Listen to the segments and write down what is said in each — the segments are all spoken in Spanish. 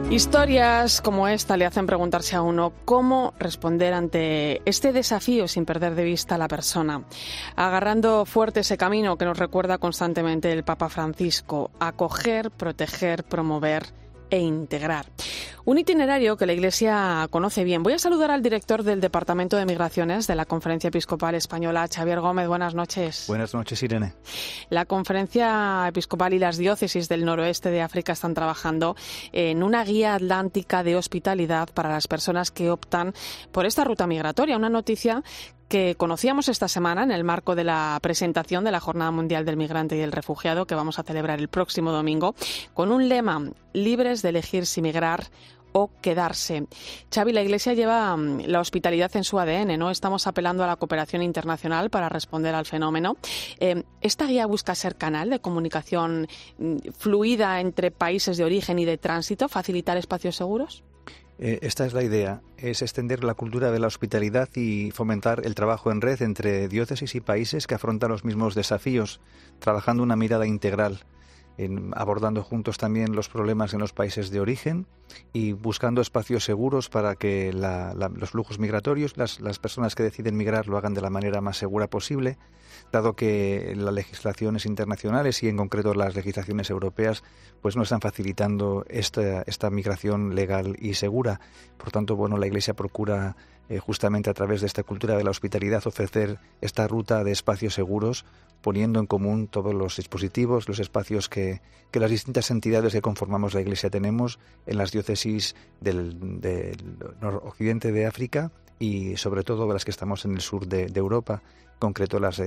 Historias como esta le hacen preguntarse a uno cómo responder ante este desafío sin perder de vista a la persona, agarrando fuerte ese camino que nos recuerda constantemente el Papa Francisco: acoger, proteger, promover e integrar. Un itinerario que la Iglesia conoce bien. Voy a saludar al director del Departamento de Migraciones de la Conferencia Episcopal Española, Xavier Gómez. Buenas noches. Buenas noches, Irene. La Conferencia Episcopal y las diócesis del noroeste de África están trabajando en una guía atlántica de hospitalidad para las personas que optan por esta ruta migratoria. Una noticia que conocíamos esta semana en el marco de la presentación de la Jornada Mundial del Migrante y el Refugiado, que vamos a celebrar el próximo domingo, con un lema: libres de elegir si migrar o quedarse. Xavi, la Iglesia lleva la hospitalidad en su ADN, ¿no? Estamos apelando a la cooperación internacional para responder al fenómeno. ¿Esta guía busca ser canal de comunicación fluida entre países de origen y de tránsito, facilitar espacios seguros? Esta es la idea, es extender la cultura de la hospitalidad y fomentar el trabajo en red entre diócesis y países que afrontan los mismos desafíos, trabajando una mirada integral, abordando juntos también los problemas en los países de origen y buscando espacios seguros para que los flujos migratorios, las personas que deciden migrar, lo hagan de la manera más segura posible, dado que las legislaciones internacionales y en concreto las legislaciones europeas pues no están facilitando esta migración legal y segura. Por tanto, la Iglesia procura justamente a través de esta cultura de la hospitalidad ofrecer esta ruta de espacios seguros, poniendo en común todos los dispositivos, los espacios que las distintas entidades que conformamos la Iglesia tenemos en las diócesis del noroccidente de África y sobre todo de las que estamos en el sur de Europa, en concreto las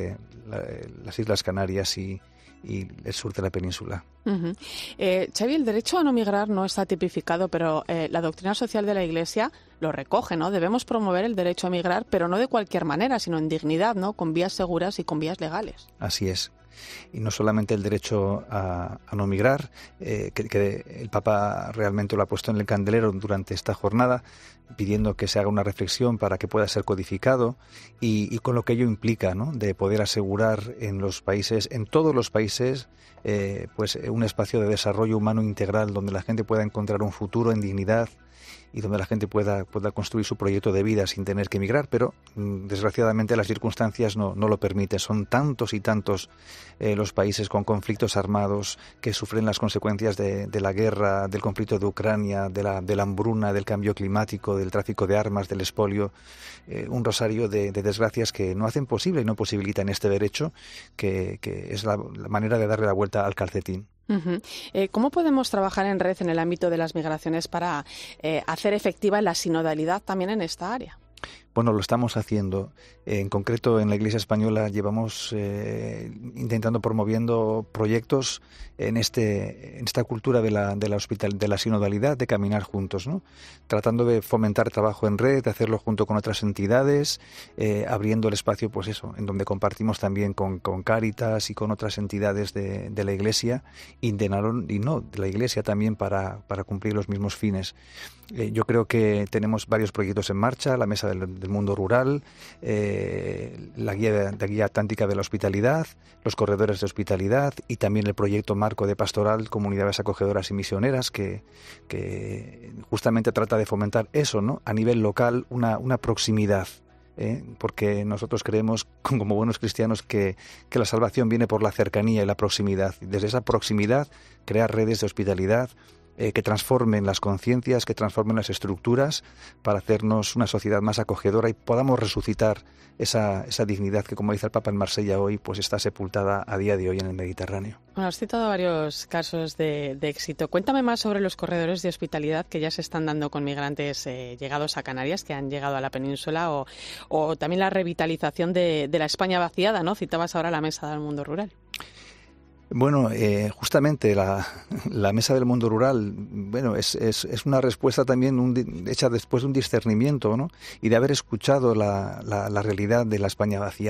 Islas Canarias y el sur de la península. Uh-huh. Xavi, el derecho a no migrar no está tipificado, pero la doctrina social de la Iglesia lo recoge, ¿no? Debemos promover el derecho a migrar, pero no de cualquier manera, sino en dignidad, ¿no? Con vías seguras y con vías legales. Así es. Y no solamente el derecho a no migrar, que el Papa realmente lo ha puesto en el candelero durante esta jornada, pidiendo que se haga una reflexión para que pueda ser codificado y con lo que ello implica, ¿no? De poder asegurar en todos los países, pues un espacio de desarrollo humano integral donde la gente pueda encontrar un futuro en dignidad y donde la gente pueda construir su proyecto de vida sin tener que emigrar, pero desgraciadamente las circunstancias no lo permiten. Son tantos y tantos los países con conflictos armados que sufren las consecuencias de la guerra, del conflicto de Ucrania, de la hambruna, del cambio climático, del tráfico de armas, del expolio, un rosario de desgracias que no hacen posible y no posibilitan este derecho, que es la manera de darle la vuelta al calcetín. Uh-huh. ¿Cómo podemos trabajar en red en el ámbito de las migraciones para hacer efectiva la sinodalidad también en esta área? Bueno, lo estamos haciendo. En concreto, en la Iglesia Española llevamos promoviendo proyectos en esta cultura de la sinodalidad, de caminar juntos, ¿no? Tratando de fomentar trabajo en red, de hacerlo junto con otras entidades, abriendo el espacio, pues eso, en donde compartimos también con Cáritas y con otras entidades de la Iglesia de la Iglesia también para cumplir los mismos fines. Yo creo que tenemos varios proyectos en marcha: la Mesa del Mundo Rural, la guía atlántica de la hospitalidad, los corredores de hospitalidad y también el proyecto marco de pastoral, comunidades acogedoras y misioneras, que justamente trata de fomentar eso, ¿no? A nivel local, una proximidad. Porque nosotros creemos, como buenos cristianos, que la salvación viene por la cercanía y la proximidad. Desde esa proximidad, crear redes de hospitalidad que transformen las conciencias, que transformen las estructuras para hacernos una sociedad más acogedora y podamos resucitar esa dignidad que, como dice el Papa en Marsella hoy, pues está sepultada a día de hoy en el Mediterráneo. Bueno, has citado varios casos de éxito. Cuéntame más sobre los corredores de hospitalidad que ya se están dando con migrantes llegados a Canarias, que han llegado a la península, o también la revitalización de la España vaciada, ¿no? Citabas ahora la Mesa del Mundo Rural. Bueno, justamente la Mesa del Mundo Rural, es una respuesta también hecha después de un discernimiento, ¿no? Y de haber escuchado la realidad de la España vaciada.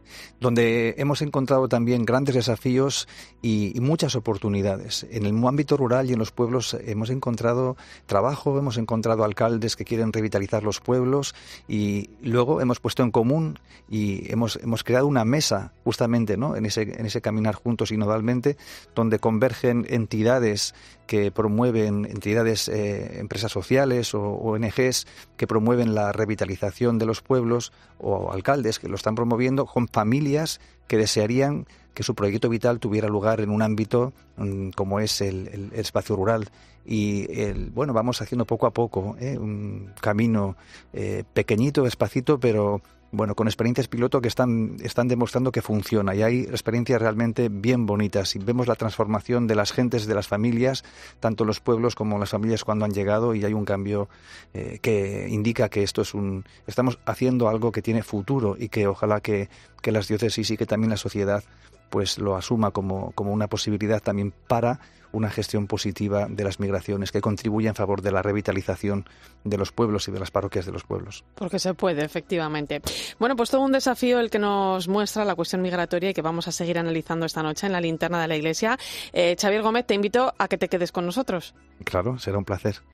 donde hemos encontrado también grandes desafíos y muchas oportunidades. En el ámbito rural y en los pueblos hemos encontrado trabajo, hemos encontrado alcaldes que quieren revitalizar los pueblos y luego hemos puesto en común y hemos creado una mesa justamente, ¿no?, en ese caminar juntos sinodalmente, donde convergen entidades que promueven, empresas sociales o ONGs que promueven la revitalización de los pueblos, o alcaldes que lo están promoviendo, con familias que desearían que su proyecto vital tuviera lugar en un ámbito como es el espacio rural. Y bueno, vamos haciendo poco a poco un camino pequeñito, despacito, pero bueno, con experiencias piloto que están demostrando que funciona, y hay experiencias realmente bien bonitas y vemos la transformación de las gentes, de las familias, tanto los pueblos como las familias cuando han llegado, y hay un cambio que indica que estamos haciendo algo que tiene futuro y que ojalá que las diócesis y que también la sociedad pues lo asuma como una posibilidad también para una gestión positiva de las migraciones que contribuya en favor de la revitalización de los pueblos y de las parroquias de los pueblos. Porque se puede, efectivamente. Bueno, pues todo un desafío el que nos muestra la cuestión migratoria y que vamos a seguir analizando esta noche en la linterna de la Iglesia. Xavier Gómez, te invito a que te quedes con nosotros. Claro, será un placer.